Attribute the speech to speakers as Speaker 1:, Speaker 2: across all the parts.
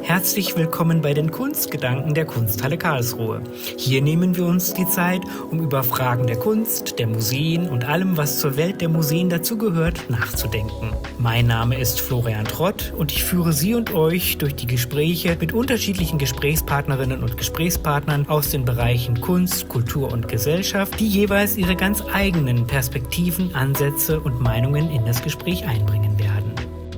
Speaker 1: Herzlich willkommen bei den Kunstgedanken der Kunsthalle Karlsruhe. Hier nehmen wir uns die Zeit, um über Fragen der Kunst, der Museen und allem, was zur Welt der Museen dazugehört, nachzudenken. Mein Name ist Florian Trott und ich führe Sie und euch durch die Gespräche mit unterschiedlichen Gesprächspartnerinnen und Gesprächspartnern aus den Bereichen Kunst, Kultur und Gesellschaft, die jeweils ihre ganz eigenen Perspektiven, Ansätze und Meinungen in das Gespräch einbringen werden.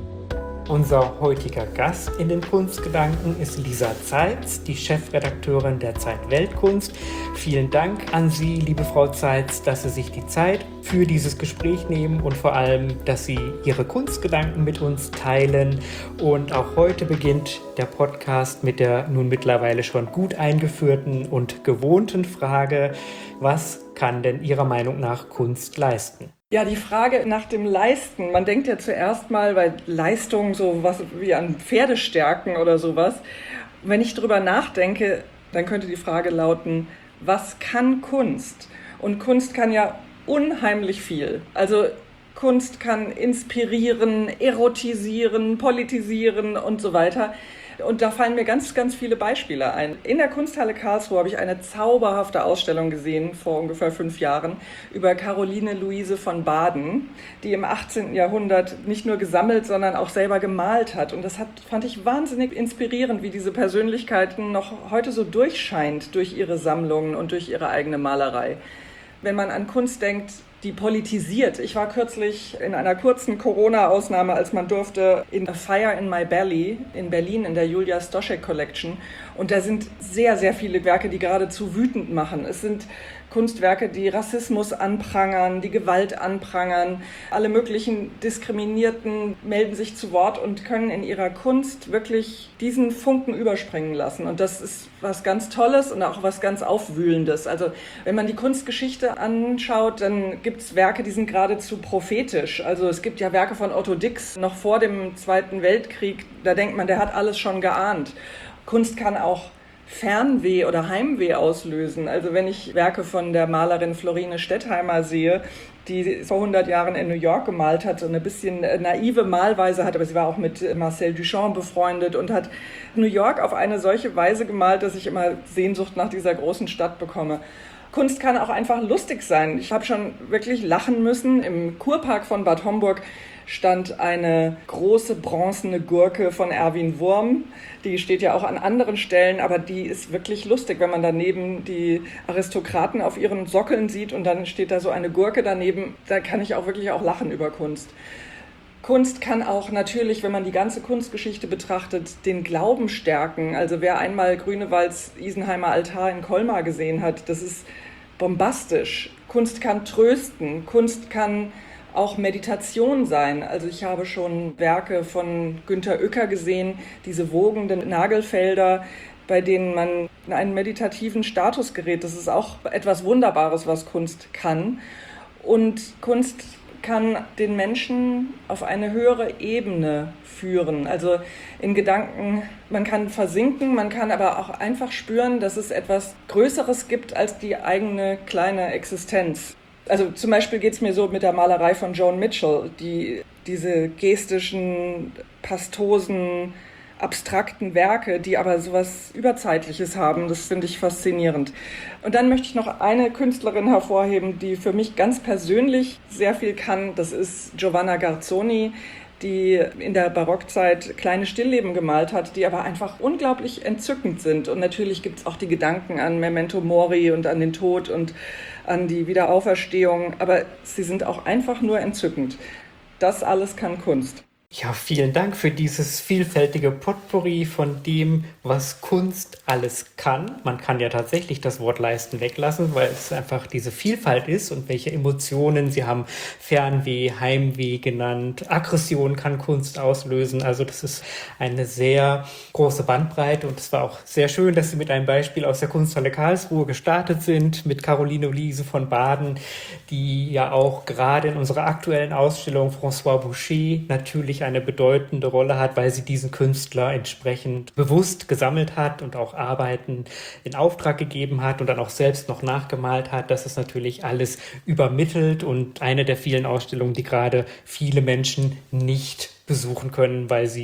Speaker 1: Unser heutiger Gast in den Kunstgedanken ist Lisa Zeitz, die Chefredakteurin der Zeit Weltkunst. Vielen Dank an Sie, liebe Frau Zeitz, dass Sie sich die Zeit für dieses Gespräch nehmen und vor allem, dass Sie Ihre Kunstgedanken mit uns teilen. Und auch heute beginnt der Podcast mit der nun mittlerweile schon gut eingeführten und gewohnten Frage: Was kann denn Ihrer Meinung nach Kunst leisten?
Speaker 2: Ja, die Frage nach dem Leisten. Man denkt ja zuerst mal bei Leistung so was wie an Pferdestärken oder sowas. Wenn ich drüber nachdenke, dann könnte die Frage lauten: Was kann Kunst? Und Kunst kann ja unheimlich viel. Also Kunst kann inspirieren, erotisieren, politisieren und so weiter. Und da fallen mir ganz, ganz viele Beispiele ein. In der Kunsthalle Karlsruhe habe ich eine zauberhafte Ausstellung gesehen, vor ungefähr 5 Jahren, über Caroline Luise von Baden, die im 18. Jahrhundert nicht nur gesammelt, sondern auch selber gemalt hat. Und das fand ich wahnsinnig inspirierend, wie diese Persönlichkeiten noch heute so durchscheint durch ihre Sammlungen und durch ihre eigene Malerei. Wenn man an Kunst denkt, die politisiert. Ich war kürzlich in einer kurzen Corona-Ausnahme, als man durfte, in A Fire in My Belly in Berlin in der Julia Stoschek Collection. Und da sind sehr, sehr viele Werke, die geradezu wütend machen. Es sind Kunstwerke, die Rassismus anprangern, die Gewalt anprangern. Alle möglichen Diskriminierten melden sich zu Wort und können in ihrer Kunst wirklich diesen Funken überspringen lassen. Und das ist was ganz Tolles und auch was ganz Aufwühlendes. Also wenn man die Kunstgeschichte anschaut, dann gibt es Werke, die sind geradezu prophetisch. Also es gibt ja Werke von Otto Dix noch vor dem Zweiten Weltkrieg. Da denkt man, der hat alles schon geahnt. Kunst kann auch Fernweh oder Heimweh auslösen. Also wenn ich Werke von der Malerin Florine Stettheimer sehe, die vor 100 Jahren in New York gemalt hat, so eine bisschen naive Malweise hat, aber sie war auch mit Marcel Duchamp befreundet und hat New York auf eine solche Weise gemalt, dass ich immer Sehnsucht nach dieser großen Stadt bekomme. Kunst kann auch einfach lustig sein. Ich habe schon wirklich lachen müssen. Im Kurpark von Bad Homburg stand eine große bronzene Gurke von Erwin Wurm. Die steht ja auch an anderen Stellen, aber die ist wirklich lustig, wenn man daneben die Aristokraten auf ihren Sockeln sieht und dann steht da so eine Gurke daneben. Da kann ich auch wirklich auch lachen über Kunst. Kunst kann auch natürlich, wenn man die ganze Kunstgeschichte betrachtet, den Glauben stärken. Also wer einmal Grünewalds Isenheimer Altar in Colmar gesehen hat, das ist bombastisch. Kunst kann trösten, Kunst kann auch Meditation sein. Also ich habe schon Werke von Günter Uecker gesehen, diese wogenden Nagelfelder, bei denen man in einen meditativen Status gerät. Das ist auch etwas Wunderbares, was Kunst kann. Und Kunst kann den Menschen auf eine höhere Ebene führen. Also in Gedanken, man kann versinken, man kann aber auch einfach spüren, dass es etwas Größeres gibt als die eigene kleine Existenz. Also zum Beispiel geht es mir so mit der Malerei von Joan Mitchell, die diese gestischen, pastosen, abstrakten Werke, die aber sowas Überzeitliches haben, das finde ich faszinierend. Und dann möchte ich noch eine Künstlerin hervorheben, die für mich ganz persönlich sehr viel kann. Das ist Giovanna Garzoni, die in der Barockzeit kleine Stillleben gemalt hat, die aber einfach unglaublich entzückend sind. Und natürlich gibt es auch die Gedanken an Memento Mori und an den Tod und an die Wiederauferstehung, aber sie sind auch einfach nur entzückend. Das alles kann Kunst.
Speaker 1: Ja, vielen Dank für dieses vielfältige Potpourri von dem, was Kunst alles kann. Man kann ja tatsächlich das Wort leisten weglassen, weil es einfach diese Vielfalt ist und welche Emotionen. Sie haben Fernweh, Heimweh genannt. Aggression kann Kunst auslösen. Also das ist eine sehr große Bandbreite und es war auch sehr schön, dass Sie mit einem Beispiel aus der Kunsthalle Karlsruhe gestartet sind, mit Caroline Luise von Baden, die ja auch gerade in unserer aktuellen Ausstellung François Boucher natürlich eine bedeutende Rolle hat, weil sie diesen Künstler entsprechend bewusst gesammelt hat und auch Arbeiten in Auftrag gegeben hat und dann auch selbst noch nachgemalt hat. Das ist natürlich alles übermittelt und eine der vielen Ausstellungen, die gerade viele Menschen nicht besuchen können, weil sie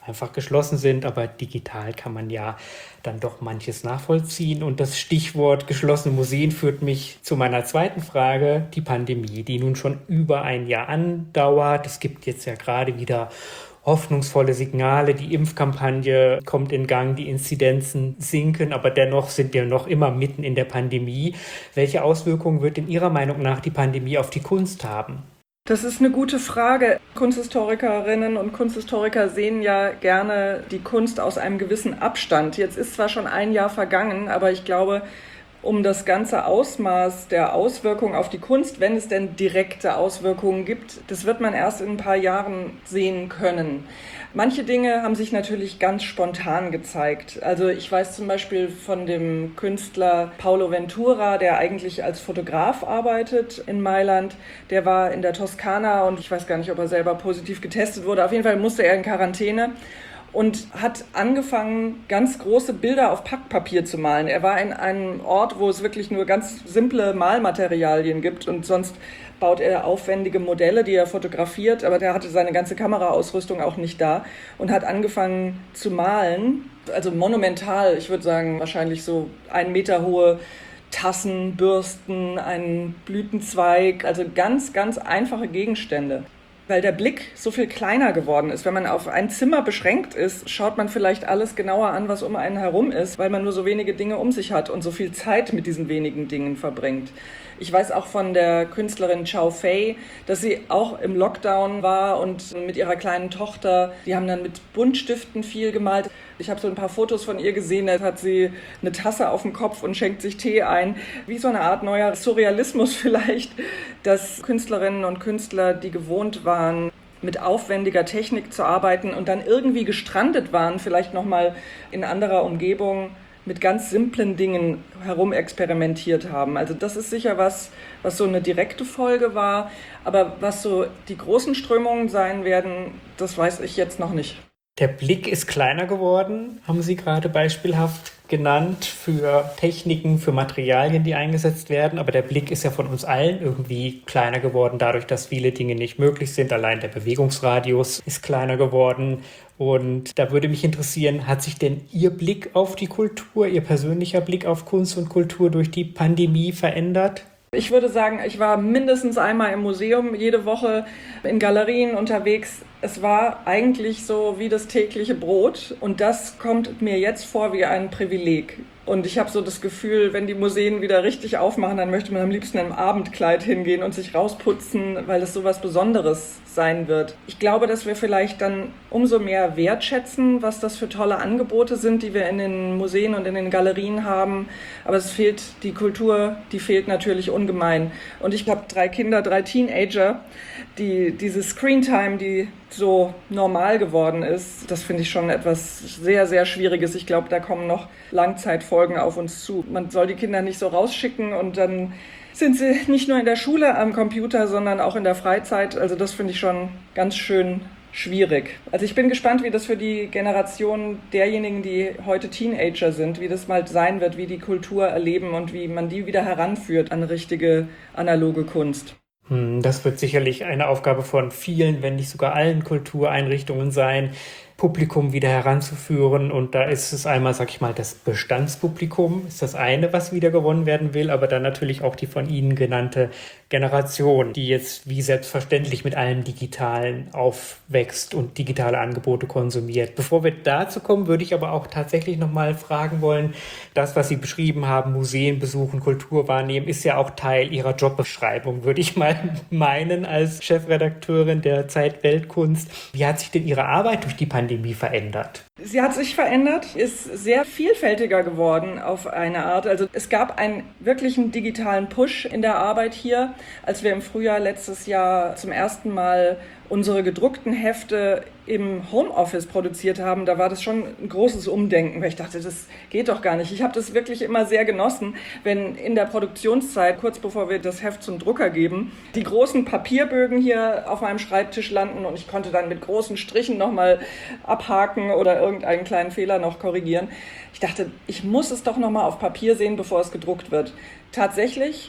Speaker 1: einfach geschlossen sind, aber digital kann man ja dann doch manches nachvollziehen. Und das Stichwort geschlossene Museen führt mich zu meiner zweiten Frage, die Pandemie, die nun schon über ein Jahr andauert. Es gibt jetzt ja gerade wieder hoffnungsvolle Signale, die Impfkampagne kommt in Gang, die Inzidenzen sinken, aber dennoch sind wir noch immer mitten in der Pandemie. Welche Auswirkungen wird in Ihrer Meinung nach die Pandemie auf die Kunst haben?
Speaker 2: Das ist eine gute Frage. Kunsthistorikerinnen und Kunsthistoriker sehen ja gerne die Kunst aus einem gewissen Abstand. Jetzt ist zwar schon ein Jahr vergangen, aber ich glaube, um das ganze Ausmaß der Auswirkungen auf die Kunst, wenn es denn direkte Auswirkungen gibt, das wird man erst in ein paar Jahren sehen können. Manche Dinge haben sich natürlich ganz spontan gezeigt. Also ich weiß zum Beispiel von dem Künstler Paolo Ventura, der eigentlich als Fotograf arbeitet in Mailand. Der war in der Toskana und ich weiß gar nicht, ob er selber positiv getestet wurde. Auf jeden Fall musste er in Quarantäne und hat angefangen, ganz große Bilder auf Packpapier zu malen. Er war in einem Ort, wo es wirklich nur ganz simple Malmaterialien gibt und sonst baut er aufwendige Modelle, die er fotografiert, aber der hatte seine ganze Kameraausrüstung auch nicht da und hat angefangen zu malen, also monumental, ich würde sagen wahrscheinlich so 1 Meter hohe Tassen, Bürsten, einen Blütenzweig, also ganz, ganz einfache Gegenstände. Weil der Blick so viel kleiner geworden ist. Wenn man auf ein Zimmer beschränkt ist, schaut man vielleicht alles genauer an, was um einen herum ist, weil man nur so wenige Dinge um sich hat und so viel Zeit mit diesen wenigen Dingen verbringt. Ich weiß auch von der Künstlerin Chow Fei, dass sie auch im Lockdown war und mit ihrer kleinen Tochter, die haben dann mit Buntstiften viel gemalt. Ich habe so ein paar Fotos von ihr gesehen, da hat sie eine Tasse auf dem Kopf und schenkt sich Tee ein. Wie so eine Art neuer Surrealismus vielleicht, dass Künstlerinnen und Künstler, die gewohnt waren, mit aufwendiger Technik zu arbeiten und dann irgendwie gestrandet waren, vielleicht nochmal in anderer Umgebung, mit ganz simplen Dingen herumexperimentiert haben. Also das ist sicher was so eine direkte Folge war. Aber was so die großen Strömungen sein werden, das weiß ich jetzt noch nicht.
Speaker 1: Der Blick ist kleiner geworden, haben Sie gerade beispielhaft genannt, für Techniken, für Materialien, die eingesetzt werden. Aber der Blick ist ja von uns allen irgendwie kleiner geworden, dadurch, dass viele Dinge nicht möglich sind. Allein der Bewegungsradius ist kleiner geworden. Und da würde mich interessieren, hat sich denn Ihr Blick auf die Kultur, Ihr persönlicher Blick auf Kunst und Kultur durch die Pandemie verändert?
Speaker 2: Ich würde sagen, ich war mindestens einmal im Museum, jede Woche in Galerien unterwegs. Es war eigentlich so wie das tägliche Brot und das kommt mir jetzt vor wie ein Privileg. Und ich habe so das Gefühl, wenn die Museen wieder richtig aufmachen, dann möchte man am liebsten im Abendkleid hingehen und sich rausputzen, weil das so was Besonderes sein wird. Ich glaube, dass wir vielleicht dann umso mehr wertschätzen, was das für tolle Angebote sind, die wir in den Museen und in den Galerien haben. Aber es fehlt die Kultur, die fehlt natürlich ungemein. Und ich habe 3 Kinder, 3 Teenager, diese Screentime, die so normal geworden ist, das finde ich schon etwas sehr, sehr Schwieriges. Ich glaube, da kommen noch Langzeitfolgen auf uns zu. Man soll die Kinder nicht so rausschicken und dann sind sie nicht nur in der Schule am Computer, sondern auch in der Freizeit. Also das finde ich schon ganz schön schwierig. Also ich bin gespannt, wie das für die Generation derjenigen, die heute Teenager sind, wie das mal sein wird, wie die Kultur erleben und wie man die wieder heranführt an richtige analoge Kunst.
Speaker 1: Das wird sicherlich eine Aufgabe von vielen, wenn nicht sogar allen Kultureinrichtungen sein, Publikum wieder heranzuführen. Und da ist es einmal, sag ich mal, das Bestandspublikum, ist das eine, was wieder gewonnen werden will, aber dann natürlich auch die von Ihnen genannte Generation, die jetzt wie selbstverständlich mit allem Digitalen aufwächst und digitale Angebote konsumiert. Bevor wir dazu kommen, würde ich aber auch tatsächlich nochmal fragen wollen, das, was Sie beschrieben haben, Museen besuchen, Kultur wahrnehmen, ist ja auch Teil Ihrer Jobbeschreibung, würde ich mal meinen, als Chefredakteurin der Zeit Weltkunst. Wie hat sich denn Ihre Arbeit durch die Pandemie verändert?
Speaker 2: Sie hat sich verändert, ist sehr vielfältiger geworden auf eine Art. Also es gab einen wirklichen digitalen Push in der Arbeit hier, als wir im Frühjahr letztes Jahr zum ersten Mal unsere gedruckten Hefte im Homeoffice produziert haben. Da war das schon ein großes Umdenken, weil ich dachte, das geht doch gar nicht. Ich habe das wirklich immer sehr genossen, wenn in der Produktionszeit, kurz bevor wir das Heft zum Drucker geben, die großen Papierbögen hier auf meinem Schreibtisch landen und ich konnte dann mit großen Strichen nochmal abhaken oder irgendeinen kleinen Fehler noch korrigieren. Ich dachte, ich muss es doch nochmal auf Papier sehen, bevor es gedruckt wird. Tatsächlich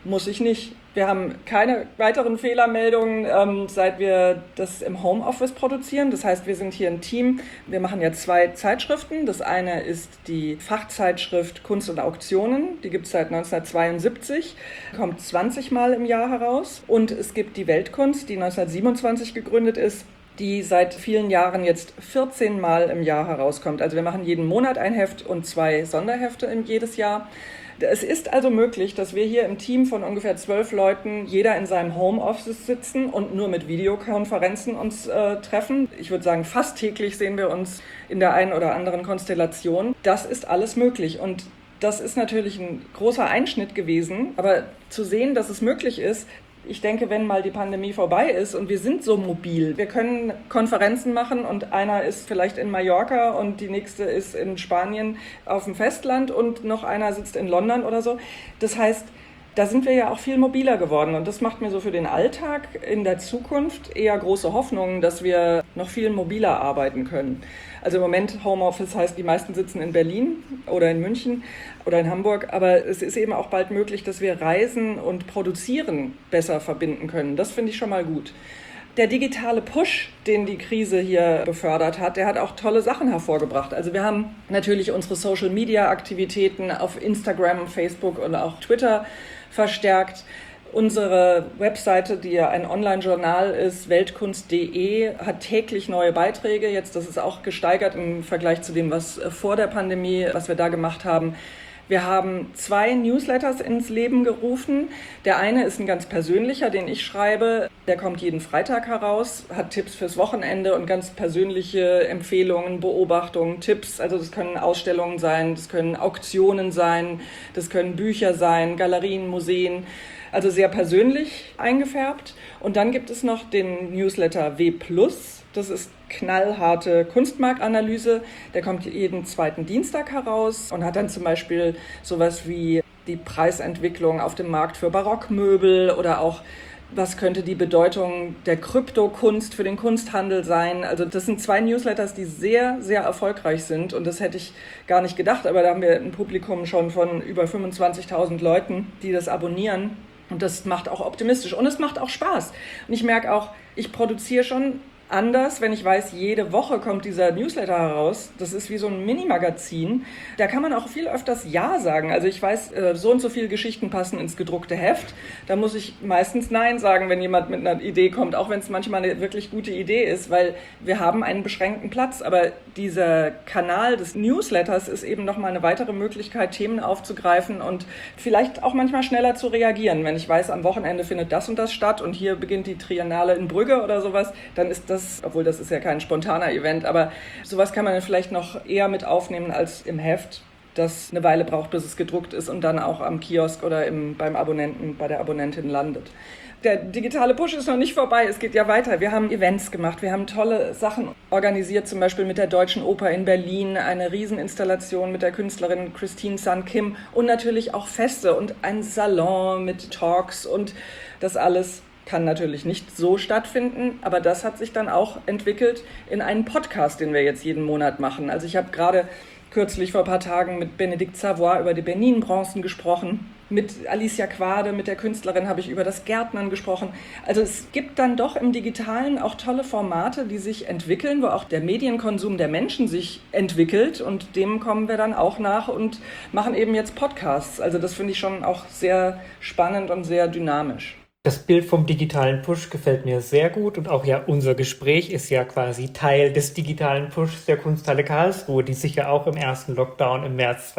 Speaker 2: muss ich nicht. Wir haben keine weiteren Fehlermeldungen, seit wir das im Homeoffice produzieren. Das heißt, wir sind hier ein Team. Wir machen ja 2 Zeitschriften. Das eine ist die Fachzeitschrift Kunst und Auktionen. Die gibt es seit 1972, kommt 20 Mal im Jahr heraus. Und es gibt die Weltkunst, die 1927 gegründet ist, die seit vielen Jahren jetzt 14 Mal im Jahr herauskommt. Also wir machen jeden Monat ein Heft und 2 Sonderhefte jedes Jahr. Es ist also möglich, dass wir hier im Team von ungefähr 12 Leuten, jeder in seinem Homeoffice sitzen und nur mit Videokonferenzen uns treffen. Ich würde sagen, fast täglich sehen wir uns in der einen oder anderen Konstellation. Das ist alles möglich und das ist natürlich ein großer Einschnitt gewesen. Aber zu sehen, dass es möglich ist, ich denke, wenn mal die Pandemie vorbei ist und wir sind so mobil, wir können Konferenzen machen und einer ist vielleicht in Mallorca und die nächste ist in Spanien auf dem Festland und noch einer sitzt in London oder so. Das heißt, da sind wir ja auch viel mobiler geworden und das macht mir so für den Alltag in der Zukunft eher große Hoffnungen, dass wir noch viel mobiler arbeiten können. Also im Moment Homeoffice heißt, die meisten sitzen in Berlin oder in München oder in Hamburg, aber es ist eben auch bald möglich, dass wir Reisen und Produzieren besser verbinden können. Das finde ich schon mal gut. Der digitale Push, den die Krise hier befördert hat, der hat auch tolle Sachen hervorgebracht. Also wir haben natürlich unsere Social-Media-Aktivitäten auf Instagram, Facebook und auch Twitter verstärkt. Unsere Webseite, die ja ein Online-Journal ist, weltkunst.de, hat täglich neue Beiträge. Jetzt, das ist auch gesteigert im Vergleich zu dem, was vor der Pandemie, was wir da gemacht haben. Wir haben 2 Newsletters ins Leben gerufen. Der eine ist ein ganz persönlicher, den ich schreibe. Der kommt jeden Freitag heraus, hat Tipps fürs Wochenende und ganz persönliche Empfehlungen, Beobachtungen, Tipps. Also das können Ausstellungen sein, das können Auktionen sein, das können Bücher sein, Galerien, Museen. Also sehr persönlich eingefärbt. Und dann gibt es noch den Newsletter W+. Das ist knallharte Kunstmarktanalyse. Der kommt jeden 2. Dienstag heraus und hat dann zum Beispiel sowas wie die Preisentwicklung auf dem Markt für Barockmöbel oder auch, was könnte die Bedeutung der Kryptokunst für den Kunsthandel sein. Also das sind 2 Newsletters, die sehr, sehr erfolgreich sind und das hätte ich gar nicht gedacht. Aber da haben wir ein Publikum schon von über 25.000 Leuten, die das abonnieren. Und das macht auch optimistisch und es macht auch Spaß. Und ich merke auch, ich produziere schon anders, wenn ich weiß, jede Woche kommt dieser Newsletter heraus. Das ist wie so ein Mini-Magazin. Da kann man auch viel öfters Ja sagen. Also ich weiß, so und so viele Geschichten passen ins gedruckte Heft. Da muss ich meistens Nein sagen, wenn jemand mit einer Idee kommt, auch wenn es manchmal eine wirklich gute Idee ist, weil wir haben einen beschränkten Platz. Aber dieser Kanal des Newsletters ist eben nochmal eine weitere Möglichkeit, Themen aufzugreifen und vielleicht auch manchmal schneller zu reagieren. Wenn ich weiß, am Wochenende findet das und das statt und hier beginnt die Triennale in Brügge oder sowas, dann ist das, obwohl das ist ja kein spontaner Event, aber sowas kann man vielleicht noch eher mit aufnehmen als im Heft, das eine Weile braucht, bis es gedruckt ist und dann auch am Kiosk oder beim Abonnenten, bei der Abonnentin landet. Der digitale Push ist noch nicht vorbei, es geht ja weiter. Wir haben Events gemacht, wir haben tolle Sachen organisiert, zum Beispiel mit der Deutschen Oper in Berlin, eine Rieseninstallation mit der Künstlerin Christine Sun Kim und natürlich auch Feste und ein Salon mit Talks und das alles kann natürlich nicht so stattfinden, aber das hat sich dann auch entwickelt in einen Podcast, den wir jetzt jeden Monat machen. Also ich habe gerade kürzlich vor ein paar Tagen mit Bénédicte Savoy über die Benin-Bronzen gesprochen. Mit Alicia Quade, mit der Künstlerin, habe ich über das Gärtnern gesprochen. Also es gibt dann doch im Digitalen auch tolle Formate, die sich entwickeln, wo auch der Medienkonsum der Menschen sich entwickelt und dem kommen wir dann auch nach und machen eben jetzt Podcasts. Also das finde ich schon auch sehr spannend und sehr dynamisch.
Speaker 1: Das Bild vom digitalen Push gefällt mir sehr gut und auch ja unser Gespräch ist ja quasi Teil des digitalen Pushs der Kunsthalle Karlsruhe, die sich ja auch im ersten Lockdown im März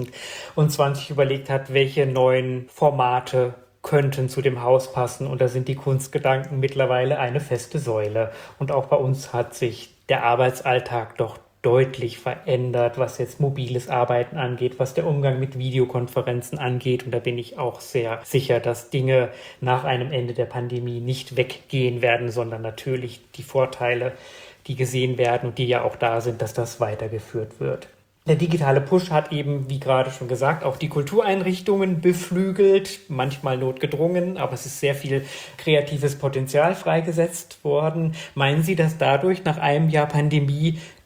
Speaker 1: 2020 überlegt hat, welche neuen Formate könnten zu dem Haus passen. Und da sind die Kunstgedanken mittlerweile eine feste Säule. Und auch bei uns hat sich der Arbeitsalltag doch deutlich verändert, was jetzt mobiles Arbeiten angeht, was der Umgang mit Videokonferenzen angeht. Und da bin ich auch sehr sicher, dass Dinge nach einem Ende der Pandemie nicht weggehen werden, sondern natürlich die Vorteile, die gesehen werden und die ja auch da sind, dass das weitergeführt wird. Der digitale Push hat eben, wie gerade schon gesagt, auch die Kultureinrichtungen beflügelt, manchmal notgedrungen, aber es ist sehr viel kreatives Potenzial freigesetzt worden. Meinen Sie, dass dadurch nach einem Jahr Pandemie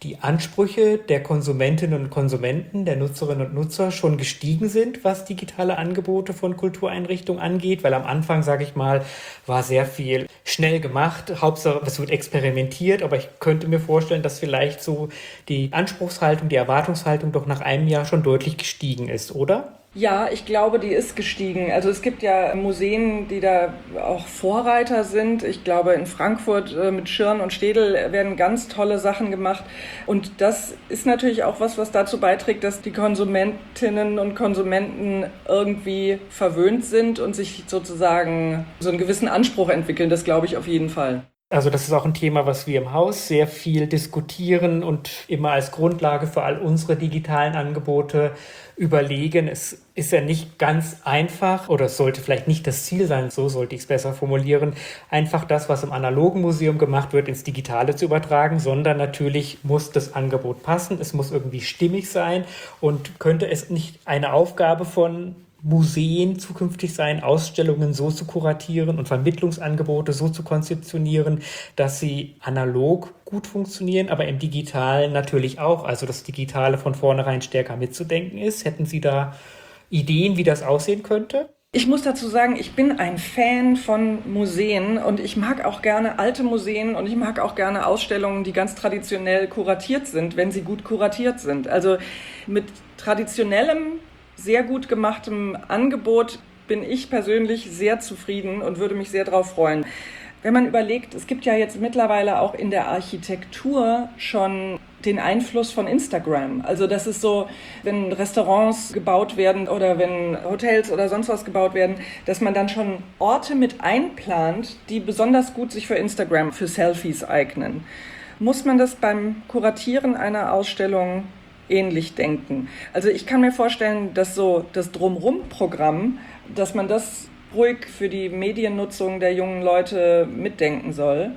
Speaker 1: die Ansprüche der Konsumentinnen und Konsumenten, der Nutzerinnen und Nutzer schon gestiegen sind, was digitale Angebote von Kultureinrichtungen angeht? Weil am Anfang, sage ich mal, war sehr viel schnell gemacht. Hauptsache, es wird experimentiert, aber ich könnte mir vorstellen, dass vielleicht so die Anspruchshaltung, die Erwartungshaltung doch nach einem Jahr schon deutlich gestiegen ist, oder?
Speaker 2: Ja, ich glaube, die ist gestiegen. Also es gibt ja Museen, die da auch Vorreiter sind. Ich glaube, in Frankfurt mit Schirn und Städel werden ganz tolle Sachen gemacht. Und das ist natürlich auch was dazu beiträgt, dass die Konsumentinnen und Konsumenten irgendwie verwöhnt sind und sich sozusagen so einen gewissen Anspruch entwickeln. Das glaube ich auf jeden Fall.
Speaker 1: Also das ist auch ein Thema, was wir im Haus sehr viel diskutieren und immer als Grundlage für all unsere digitalen Angebote überlegen. Es ist ja nicht ganz einfach, oder es sollte vielleicht nicht das Ziel sein, so sollte ich es besser formulieren, einfach das, was im analogen Museum gemacht wird, ins Digitale zu übertragen, sondern natürlich muss das Angebot passen, es muss irgendwie stimmig sein und könnte es nicht eine Aufgabe von Museen zukünftig sein, Ausstellungen so zu kuratieren und Vermittlungsangebote so zu konzeptionieren, dass sie analog gut funktionieren, aber im Digitalen natürlich auch, also das Digitale von vornherein stärker mitzudenken ist. Hätten Sie da Ideen, wie das aussehen könnte?
Speaker 2: Ich muss dazu sagen, ich bin ein Fan von Museen und ich mag auch gerne alte Museen und ich mag auch gerne Ausstellungen, die ganz traditionell kuratiert sind, wenn sie gut kuratiert sind. Also mit traditionellem, sehr gut gemachtem Angebot bin ich persönlich sehr zufrieden und würde mich sehr darauf freuen. Wenn man überlegt, es gibt ja jetzt mittlerweile auch in der Architektur schon den Einfluss von Instagram. Also das ist so, wenn Restaurants gebaut werden oder wenn Hotels oder sonst was gebaut werden, dass man dann schon Orte mit einplant, die besonders gut sich für Instagram, für Selfies eignen. Muss man das beim Kuratieren einer Ausstellung ähnlich denken? Also ich kann mir vorstellen, dass so das Drumrum-Programm, dass man das ruhig für die Mediennutzung der jungen Leute mitdenken soll.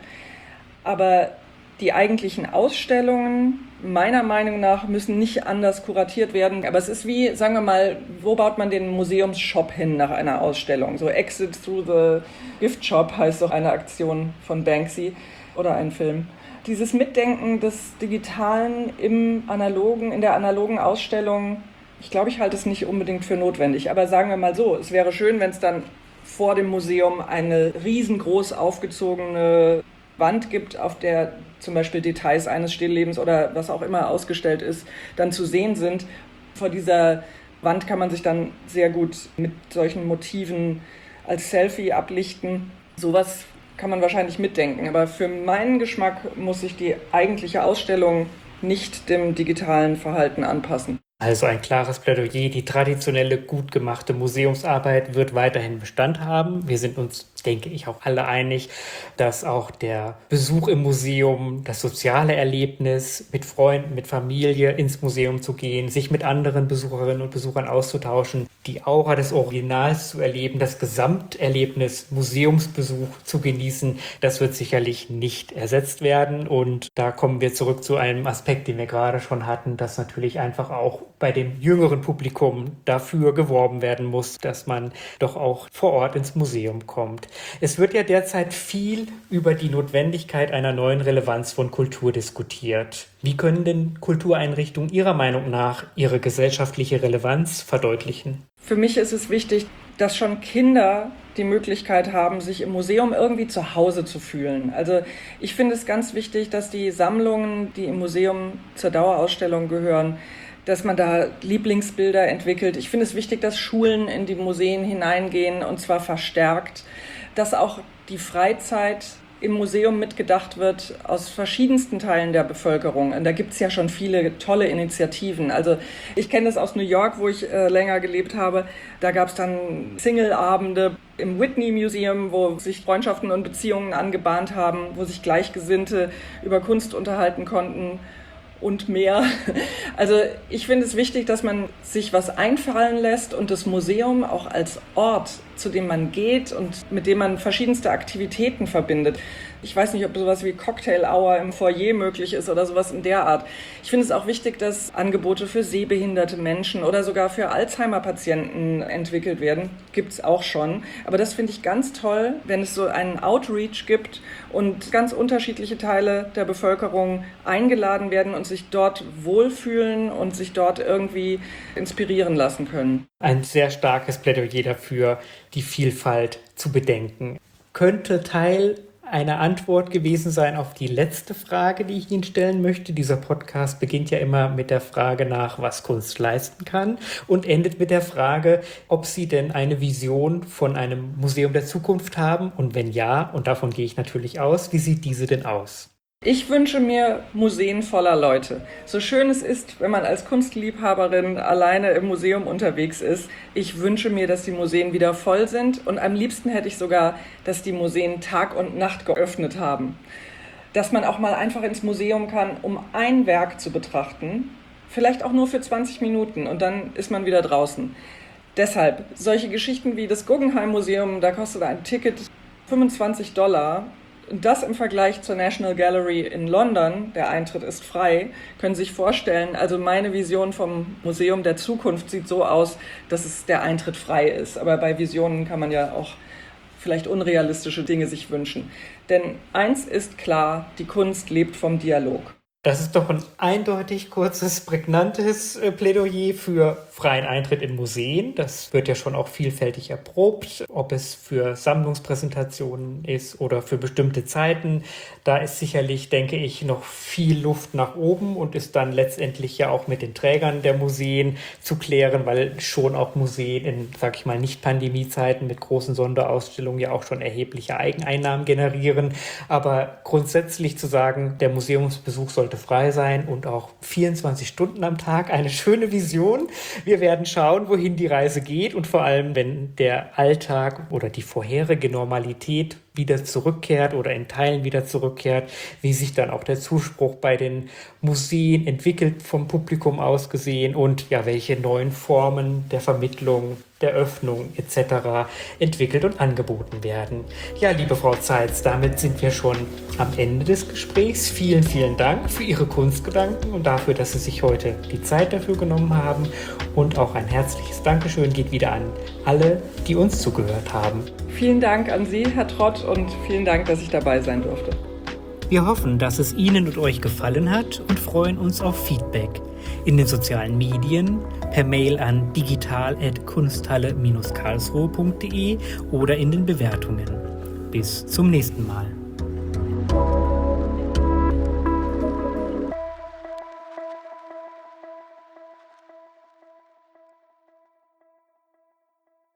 Speaker 2: Aber die eigentlichen Ausstellungen, meiner Meinung nach, müssen nicht anders kuratiert werden. Aber es ist wie, sagen wir mal, wo baut man den Museumsshop hin nach einer Ausstellung? So Exit Through the Gift Shop heißt doch eine Aktion von Banksy oder ein Film. Dieses Mitdenken des Digitalen im Analogen, in der analogen Ausstellung, ich glaube, ich halte es nicht unbedingt für notwendig. Aber sagen wir mal so, es wäre schön, wenn es dann vor dem Museum eine riesengroß aufgezogene Wand gibt, auf der zum Beispiel Details eines Stilllebens oder was auch immer ausgestellt ist, dann zu sehen sind. Vor dieser Wand kann man sich dann sehr gut mit solchen Motiven als Selfie ablichten. Sowas kann man wahrscheinlich mitdenken. Aber für meinen Geschmack muss sich die eigentliche Ausstellung nicht dem digitalen Verhalten anpassen.
Speaker 1: Also ein klares Plädoyer, die traditionelle, gut gemachte Museumsarbeit wird weiterhin Bestand haben. Wir sind uns, denke ich, auch alle einig, dass auch der Besuch im Museum, das soziale Erlebnis, mit Freunden, mit Familie ins Museum zu gehen, sich mit anderen Besucherinnen und Besuchern auszutauschen, die Aura des Originals zu erleben, das Gesamterlebnis Museumsbesuch zu genießen, das wird sicherlich nicht ersetzt werden. Und da kommen wir zurück zu einem Aspekt, den wir gerade schon hatten, dass natürlich einfach auch bei dem jüngeren Publikum dafür geworben werden muss, dass man doch auch vor Ort ins Museum kommt. Es wird ja derzeit viel über die Notwendigkeit einer neuen Relevanz von Kultur diskutiert. Wie können denn Kultureinrichtungen Ihrer Meinung nach ihre gesellschaftliche Relevanz verdeutlichen?
Speaker 2: Für mich ist es wichtig, dass schon Kinder die Möglichkeit haben, sich im Museum irgendwie zu Hause zu fühlen. Also ich finde es ganz wichtig, dass die Sammlungen, die im Museum zur Dauerausstellung gehören, dass man da Lieblingsbilder entwickelt. Ich finde es wichtig, dass Schulen in die Museen hineingehen und zwar verstärkt, dass auch die Freizeit im Museum mitgedacht wird aus verschiedensten Teilen der Bevölkerung. Und da gibt es ja schon viele tolle Initiativen. Also ich kenne das aus New York, wo ich länger gelebt habe. Da gab es dann Single-Abende im Whitney Museum, wo sich Freundschaften und Beziehungen angebahnt haben, wo sich Gleichgesinnte über Kunst unterhalten konnten und mehr. Also ich finde es wichtig, dass man sich was einfallen lässt und das Museum auch als Ort zu dem man geht und mit dem man verschiedenste Aktivitäten verbindet. Ich weiß nicht, ob sowas wie Cocktail-Hour im Foyer möglich ist oder sowas in der Art. Ich finde es auch wichtig, dass Angebote für sehbehinderte Menschen oder sogar für Alzheimer-Patienten entwickelt werden. Gibt es auch schon. Aber das finde ich ganz toll, wenn es so einen Outreach gibt und ganz unterschiedliche Teile der Bevölkerung eingeladen werden und sich dort wohlfühlen und sich dort irgendwie inspirieren lassen können.
Speaker 1: Ein sehr starkes Plädoyer dafür, die Vielfalt zu bedenken. Könnte Teil eine Antwort gewesen sein auf die letzte Frage, die ich Ihnen stellen möchte. Dieser Podcast beginnt ja immer mit der Frage nach, was Kunst leisten kann und endet mit der Frage, ob Sie denn eine Vision von einem Museum der Zukunft haben und wenn ja, und davon gehe ich natürlich aus, wie sieht diese denn aus?
Speaker 2: Ich wünsche mir Museen voller Leute. So schön es ist, wenn man als Kunstliebhaberin alleine im Museum unterwegs ist. Ich wünsche mir, dass die Museen wieder voll sind und am liebsten hätte ich sogar, dass die Museen Tag und Nacht geöffnet haben. Dass man auch mal einfach ins Museum kann, um ein Werk zu betrachten, vielleicht auch nur für 20 Minuten und dann ist man wieder draußen. Deshalb, solche Geschichten wie das Guggenheim Museum, da kostet ein Ticket $25. Und das im Vergleich zur National Gallery in London, der Eintritt ist frei, können Sie sich vorstellen, also meine Vision vom Museum der Zukunft sieht so aus, dass der Eintritt frei ist. Aber bei Visionen kann man ja auch vielleicht unrealistische Dinge sich wünschen. Denn eins ist klar, die Kunst lebt vom Dialog.
Speaker 1: Das ist doch ein eindeutig kurzes, prägnantes Plädoyer für freien Eintritt in Museen. Das wird ja schon auch vielfältig erprobt, ob es für Sammlungspräsentationen ist oder für bestimmte Zeiten. Da ist sicherlich, denke ich, noch viel Luft nach oben und ist dann letztendlich ja auch mit den Trägern der Museen zu klären, weil schon auch Museen in, sag ich mal, Nicht-Pandemie-Zeiten mit großen Sonderausstellungen ja auch schon erhebliche Eigeneinnahmen generieren. Aber grundsätzlich zu sagen, der Museumsbesuch sollte frei sein und auch 24 Stunden am Tag, eine schöne Vision. Wir werden schauen, wohin die Reise geht und vor allem, wenn der Alltag oder die vorherige Normalität wieder zurückkehrt oder in Teilen wieder zurückkehrt, wie sich dann auch der Zuspruch bei den Museen entwickelt, vom Publikum aus gesehen und ja, welche neuen Formen der Vermittlung, der Öffnung etc. entwickelt und angeboten werden. Ja, liebe Frau Zeitz, damit sind wir schon am Ende des Gesprächs. Vielen, vielen Dank für Ihre Kunstgedanken und dafür, dass Sie sich heute die Zeit dafür genommen haben. Und auch ein herzliches Dankeschön geht wieder an alle, die uns zugehört haben.
Speaker 2: Vielen Dank an Sie, Herr Trott, und vielen Dank, dass ich dabei sein durfte.
Speaker 1: Wir hoffen, dass es Ihnen und euch gefallen hat und freuen uns auf Feedback in den sozialen Medien, per Mail an digital@kunsthalle-karlsruhe.de oder in den Bewertungen. Bis zum nächsten Mal.